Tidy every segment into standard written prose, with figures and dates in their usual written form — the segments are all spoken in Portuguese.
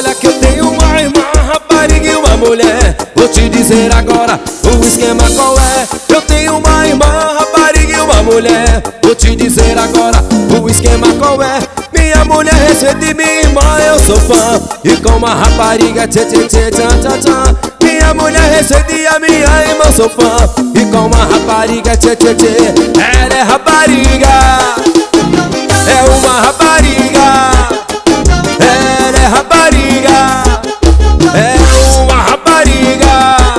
Olha que eu tenho uma irmã, rapariga e uma mulher. Vou te dizer agora o esquema qual é. Eu tenho uma irmã, rapariga e uma mulher. Vou te dizer agora o esquema qual é. Minha mulher recebe minha irmã, eu sou fã. E com uma rapariga, tchê tchê tchê tchan tchan tchan. Minha mulher recebe a minha irmã, sou fã. E com uma rapariga, tchê tchê tchê. Ela é rapariga, é uma rapariga. Ela é rapariga, é uma rapariga.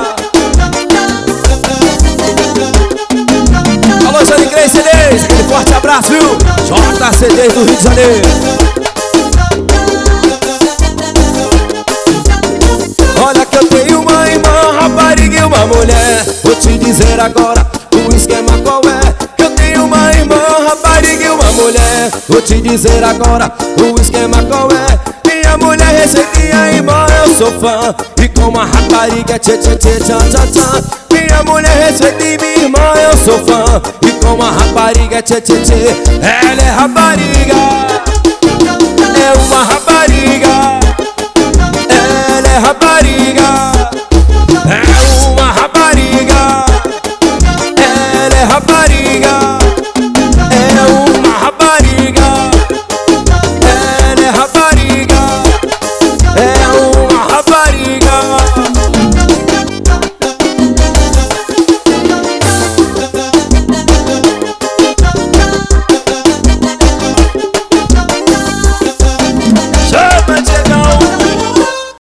Alô, Jane Grace CDs, aquele forte abraço, viu? JCDs do Rio de Janeiro. Olha que eu tenho uma irmã, rapariga e uma mulher. Vou te dizer agora o esquema qual é. Que eu tenho uma irmã, rapariga e uma mulher. Vou te dizer agora o esquema qual é. Minha mulher recebe a irmã, eu sou fã. E com uma rapariga, tchê tchê tchê tchan tchan tchan. Minha mulher recebe minha irmã, eu sou fã. E com uma rapariga, tchê tchê tchê. Ela é rapariga, é uma